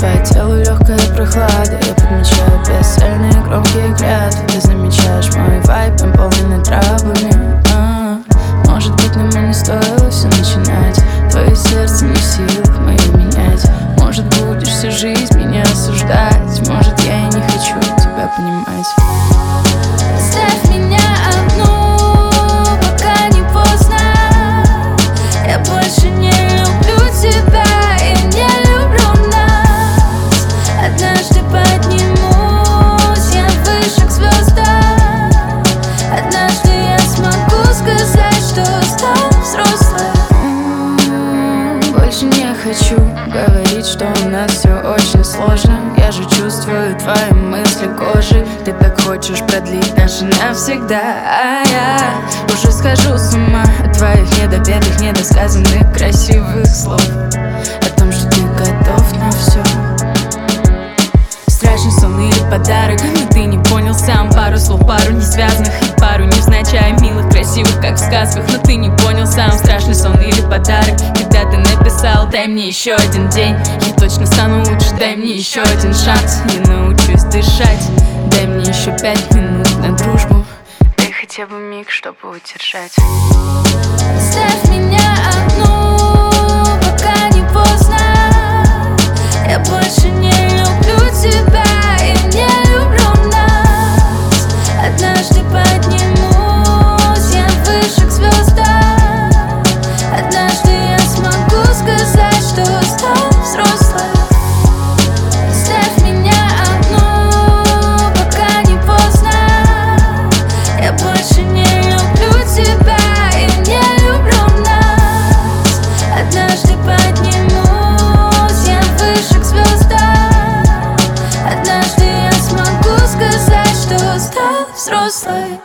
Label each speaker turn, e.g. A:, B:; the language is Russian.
A: твое тело легкая прохлада. Я подмечаю бесцельные громкие клятвы. Ты замечаешь мой вайб, наполненный травами. Может быть, нам и не стоило все начинать. Твое сердце не в силах мое менять. Может, будешь всю жизнь меня осуждать. Может, я и не хочу тебя понимать.
B: Оставь меня одну, пока не поздно. Я больше не люблю тебя и не люблю нас. Однажды поднимусь я выше к звездам. Однажды я смогу сказать, что стал взрослым.
A: Больше не хочу говорить, что у нас все очень сложно. Я же чувствую твои мысли кожей. Ты так хочешь продлить наши навсегда, а я уже схожу с ума от твоих недопетых, недосказанных красивых слов. О том, что ты готов на все. Страшный сон или подарок, но ты не понял сам. Пару слов, пару несвязанных и пару невзначай милых, красивых, как в сказках, но ты не понял сам. Страшный сон или подарок, когда ты написал: дай мне еще один день, я точно стану лучше. Дай мне еще один шанс, я научусь дышать. Дай мне еще 5 минут на дружбу. Дай хотя бы миг, чтобы удержать.
B: Оставь меня одну, пока не поздно. Я больше не люблю тебя и не люблю нас. Однажды поднимусь я выше к звездам. Однажды я смогу сказать, что стал взрослым. Оставь меня одну, пока не поздно. Я больше не люблю тебя и не люблю нас. Однажды поднимусь я выше к звездам. Однажды я смогу сказать, что стал взрослой.